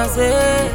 say.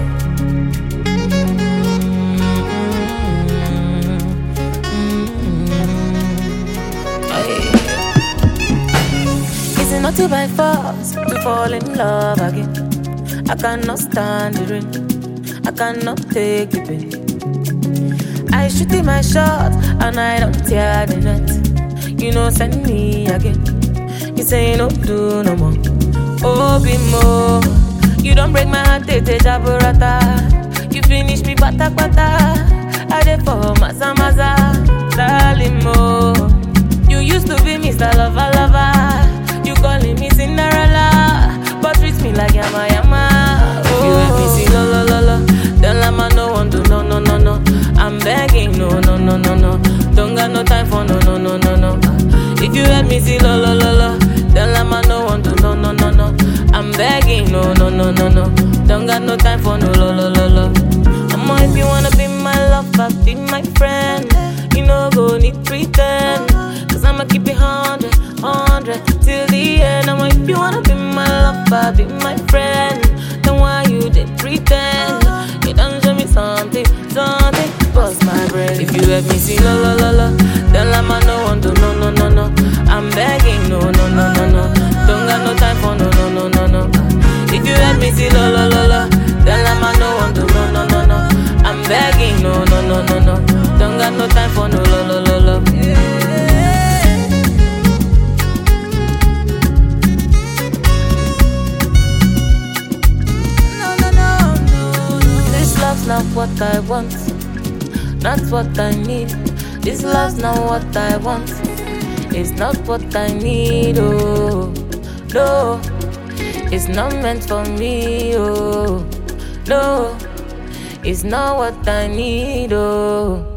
It's not to by force to fall in love again. I cannot stand the rain, I cannot take the pain. I shoot in my shot and I don't tear the net. You know, send me again. You say no do no more. Oh, be more. You don't break my heart, tete jaburata. You finish me bata bata. I dey for maza maza, lalimo. You used to be Mr. Lover Lover. You calling me Cinderella, but treat me like yama yama. Oh. You let me see lo lo lo lo. Then lama no one do no no no no. I'm begging no no no no no. Don't got no time for no no no no no. If you let me see lo lo lo lo, then lama no one do no no no no. I'm begging no no no no no. Don't got no time for no lo lo lo lo. Mama, if you wanna be my lover, be my friend. You know go need pretend, cause I'ma keep it 100 till the end. Mama, if you wanna be my lover, be my friend, then why you did pretend? You done show me something, bust my brain. If you let me see lo lo lo lo, then lama no one do no no no no. I'm begging no no no no no. Don't got no time for no no no no no. If you let me see lo lo lo lo, then lama no one do no no no no. I'm begging no no no no no. Don't got no time for no lo lo lo lo. No no no no. This love's not what I want, not what I need. This love's not what I want, it's not what I need. Oh no, it's not meant for me. Oh no, it's not what I need. Oh.